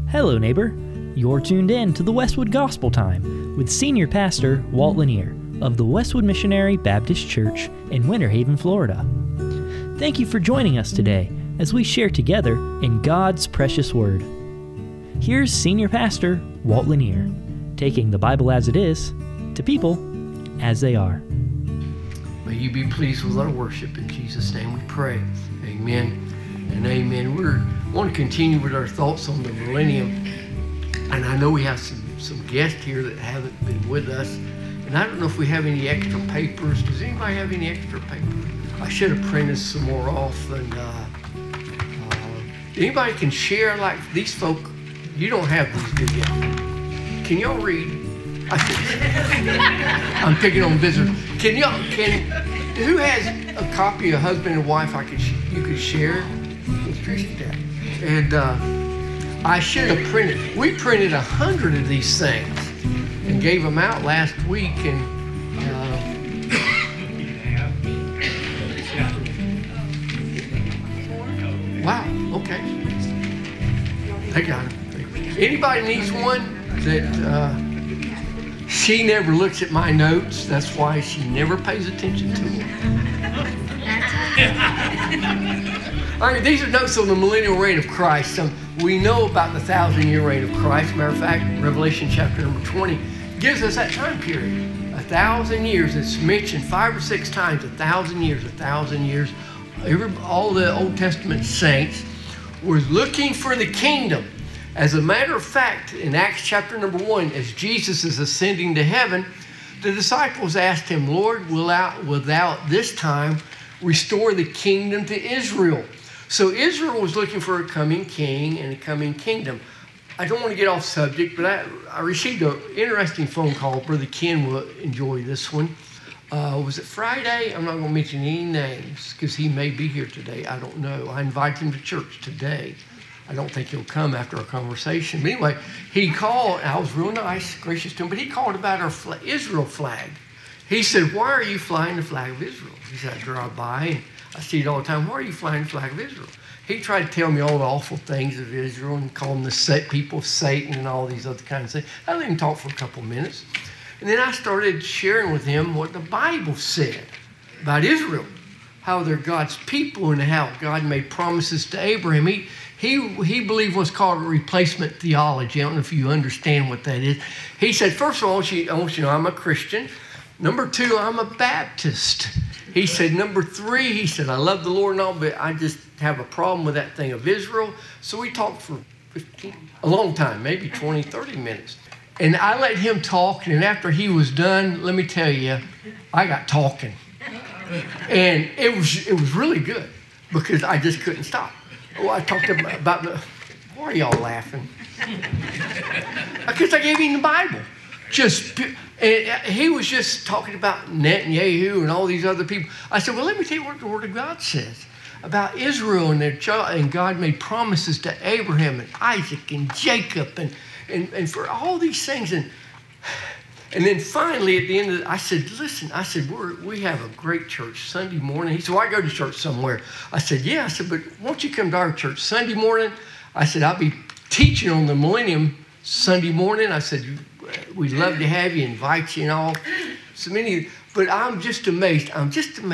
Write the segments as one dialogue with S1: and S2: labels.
S1: Hello, neighbor. You're tuned in to the Westwood Gospel Time with Senior Pastor Walt Lanier of the Westwood Missionary Baptist Church in Winter Haven, Florida. Thank you for joining us today as we share together in God's precious Word. Here's Senior Pastor Walt Lanier, taking the Bible as it is to people as they are.
S2: May you be pleased with our worship. In Jesus' name we pray. Amen and amen. We want to continue with our thoughts on the millennium. And I know we have some guests here that haven't been with us. And I don't know if we have any extra papers. Does anybody have any extra paper? I should have printed some more off. And anybody can share, like these folk, you don't have these, do you? Can y'all read? I'm picking on visitors. Who has a copy of Husband and Wife you could share? Let's appreciate that. And I should have we printed 100 of these things and gave them out last week. And wow, okay. They got it. Anybody needs one that she never looks at my notes. That's why she never pays attention to them. All right, these are notes on the millennial reign of Christ. We know about the 1,000-year reign of Christ. Matter of fact, Revelation chapter number 20 gives us that time period. 1,000 years. It's mentioned 5 or 6 times. 1,000 years. 1,000 years. All the Old Testament saints were looking for the kingdom. As a matter of fact, in Acts chapter number 1, as Jesus is ascending to heaven, the disciples asked him, Lord, will thou this time restore the kingdom to Israel? So Israel was looking for a coming king and a coming kingdom. I don't want to get off subject, but I received an interesting phone call. Brother Ken will enjoy this one. Was it Friday? I'm not going to mention any names because he may be here today. I don't know. I invited him to church today. I don't think he'll come after our conversation. But anyway, he called. I was real nice, gracious to him, but he called about our Israel flag. He said, why are you flying the flag of Israel? He said, I drive by and I see it all the time. Why are you flying the flag of Israel? He tried to tell me all the awful things of Israel and call them the people of Satan and all these other kinds of things. I let him talk for a couple of minutes. And then I started sharing with him what the Bible said about Israel, how they're God's people and how God made promises to Abraham. He believed what's called a replacement theology. I don't know if you understand what that is. He said, first of all, I want you to know I'm a Christian. Number 2, I'm a Baptist. He said, number 3, he said, I love the Lord and all, but I just have a problem with that thing of Israel. So we talked for a long time, maybe 20, 30 minutes. And I let him talk, and after he was done, let me tell you, I got talking. And it was really good because I just couldn't stop. Well, I talked about why are y'all laughing? Because I gave him the Bible. And he was just talking about Netanyahu and all these other people. I said, well, let me tell you what the Word of God says about Israel and their child. And God made promises to Abraham and Isaac and Jacob and for all these things. And then finally, at the end of it, I said, listen, we have a great church Sunday morning. He said, well, I go to church somewhere. I said, yeah. I said, but won't you come to our church Sunday morning? I said, I'll be teaching on the millennium Sunday morning. I said, we'd love to have you, invite you and all. So many, but I'm just amazed. I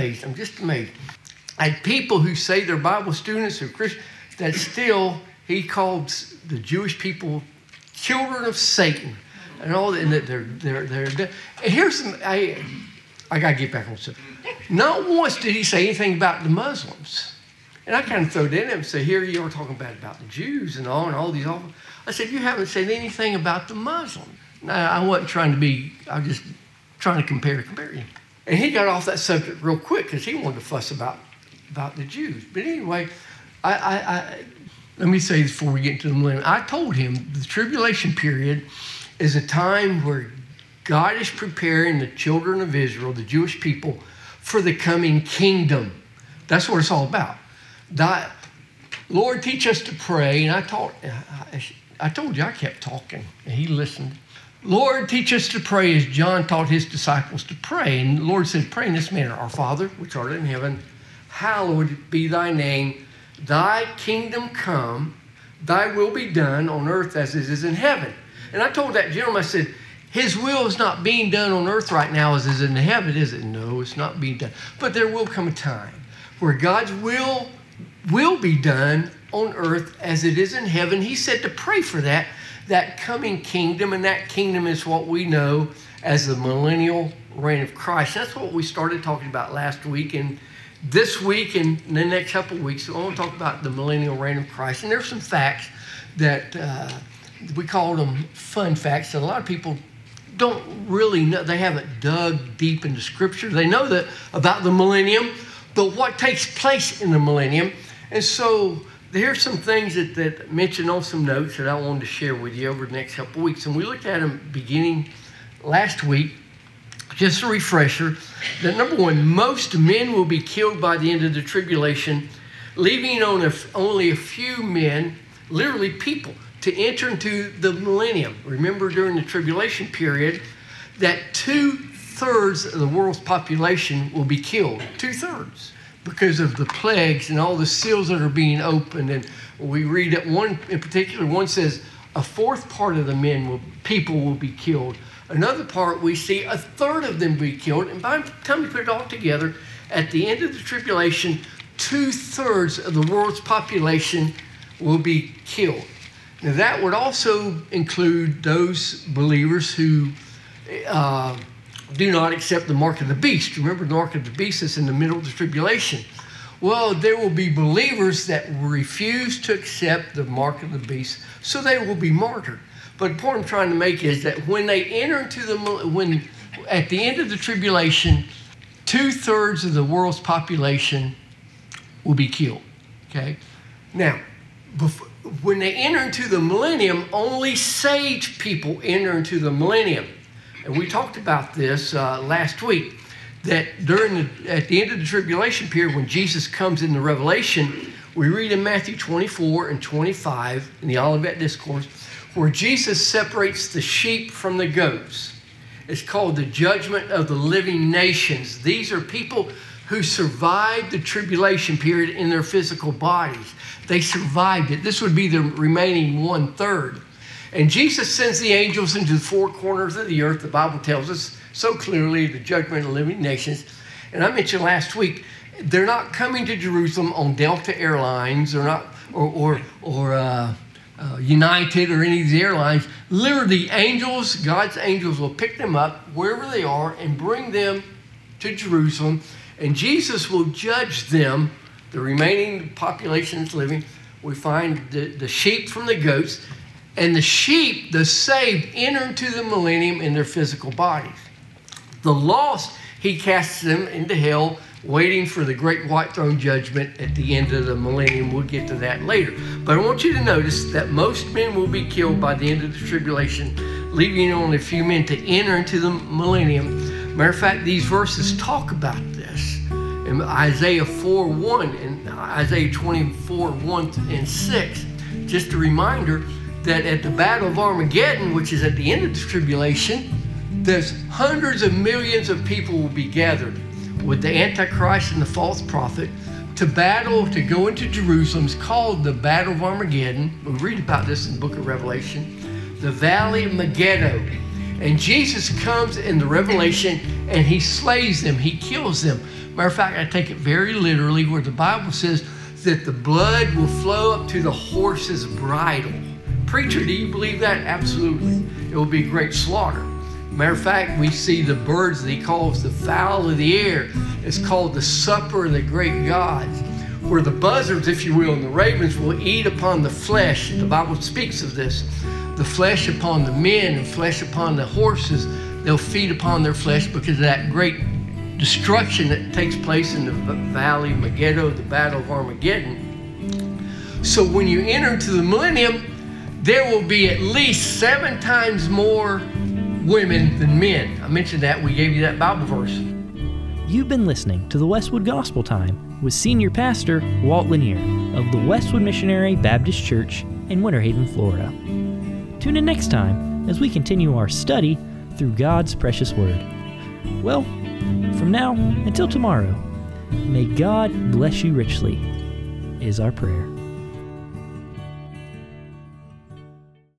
S2: had people who say they're Bible students or Christians that still, he called the Jewish people children of Satan. And all that, and that they're. And here's some. I gotta get back on subject. Not once did he say anything about the Muslims, and I kind of throw that in and say, "Here you are talking about the Jews and all these awful." I said, "You haven't said anything about the Muslims." Now I wasn't trying to be. I was just trying to compare you. And he got off that subject real quick because he wanted to fuss about the Jews. But anyway, I let me say this before we get into the millennium. I told him the tribulation period is a time where God is preparing the children of Israel, the Jewish people, for the coming kingdom. That's what it's all about. Lord, teach us to pray. And I told you I kept talking, and he listened. Lord, teach us to pray as John taught his disciples to pray. And the Lord said, pray in this manner, Our Father, which art in heaven, hallowed be thy name. Thy kingdom come, thy will be done on earth as it is in heaven. And I told that gentleman, I said, his will is not being done on earth right now as it is in heaven, is it? No, it's not being done. But there will come a time where God's will be done on earth as it is in heaven. He said to pray for that coming kingdom, and that kingdom is what we know as the millennial reign of Christ. That's what we started talking about last week, and this week and the next couple of weeks, I want to talk about the millennial reign of Christ. And there's some facts that we call them fun facts that a lot of people don't really know. They haven't dug deep into Scripture. They know that about the millennium, but what takes place in the millennium. And so here's some things that I mentioned on some notes that I wanted to share with you over the next couple of weeks. And we looked at them beginning last week. Just a refresher that number one, most men will be killed by the end of the tribulation, leaving on only a few men, literally people, to enter into the millennium. Remember during the tribulation period that 2/3 of the world's population will be killed. 2/3. Because of the plagues and all the seals that are being opened. And we read that one in particular, one says a fourth part of the people will be killed. Another part, we see 1/3 of them be killed. And by the time you put it all together, at the end of the tribulation, 2/3 of the world's population will be killed. Now, that would also include those believers who do not accept the mark of the beast. Remember, the mark of the beast is in the middle of the tribulation. Well, there will be believers that will refuse to accept the mark of the beast, so they will be martyred. But the point I'm trying to make is that when they enter into at the end of the tribulation, 2/3 of the world's population will be killed. Okay? Now, when they enter into the millennium, only saved people enter into the millennium. And we talked about this last week, that at the end of the tribulation period, when Jesus comes in the Revelation, we read in Matthew 24 and 25 in the Olivet Discourse, where Jesus separates the sheep from the goats. It's called the judgment of the living nations. These are people who survived the tribulation period in their physical bodies. They survived it. This would be the remaining 1/3. And Jesus sends the angels into the four corners of the earth. The Bible tells us so clearly, the judgment of the living nations. And I mentioned last week, they're not coming to Jerusalem on Delta Airlines or United or any of the airlines. Literally, God's angels will pick them up wherever they are and bring them to Jerusalem. And Jesus will judge them, the remaining population that's living. We find the sheep from the goats. And the sheep, the saved, enter into the millennium in their physical bodies. The lost, he casts them into hell, waiting for the great white throne judgment at the end of the millennium. We'll get to that later. But I want you to notice that most men will be killed by the end of the tribulation, leaving only a few men to enter into the millennium. Matter of fact, these verses talk about this. In Isaiah 4:1 and Isaiah 24:1 and 6, just a reminder that at the Battle of Armageddon, which is at the end of the tribulation, there's hundreds of millions of people will be gathered with the Antichrist and the false prophet to battle, to go into Jerusalem. It's called the Battle of Armageddon. We read about this in the book of Revelation. The Valley of Megiddo. And Jesus comes in the Revelation and he slays them. He kills them. Matter of fact, I take it very literally where the Bible says that the blood will flow up to the horse's bridle. Preacher, do you believe that? Absolutely. It will be a great slaughter. Matter of fact, we see the birds that he calls the fowl of the air. It's called the supper of the great gods, where the buzzards, if you will, and the ravens will eat upon the flesh. The Bible speaks of this. The flesh upon the men and flesh upon the horses. They'll feed upon their flesh because of that great destruction that takes place in the Valley of Megiddo, the Battle of Armageddon. So when you enter into the millennium, there will be at least 7 times more women than men. I mentioned that. We gave you that Bible verse.
S1: You've been listening to the Westwood Gospel Time with Senior Pastor Walt Lanier of the Westwood Missionary Baptist Church in Winter Haven, Florida. Tune in next time as we continue our study through God's precious Word. Well, from now until tomorrow, may God bless you richly, is our prayer.